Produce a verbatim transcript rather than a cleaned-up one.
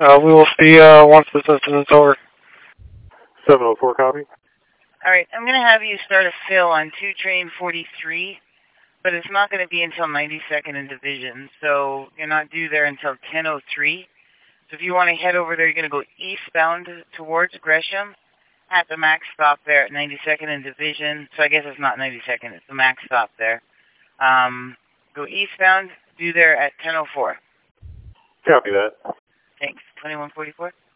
Uh, we will see uh, once this incident's over. seven oh four, copy. All right, I'm going to have you start a fill on two train forty-three, but it's not going to be until ninety-second and Division, so you're not due there until ten oh three. So if you want to head over there, you're going to go eastbound towards Gresham at the max stop there at ninety-second and Division. So I guess it's not ninety-second, it's the max stop there. Um, go eastbound, due there at ten oh four. Copy that. Thanks. twenty-one forty-four?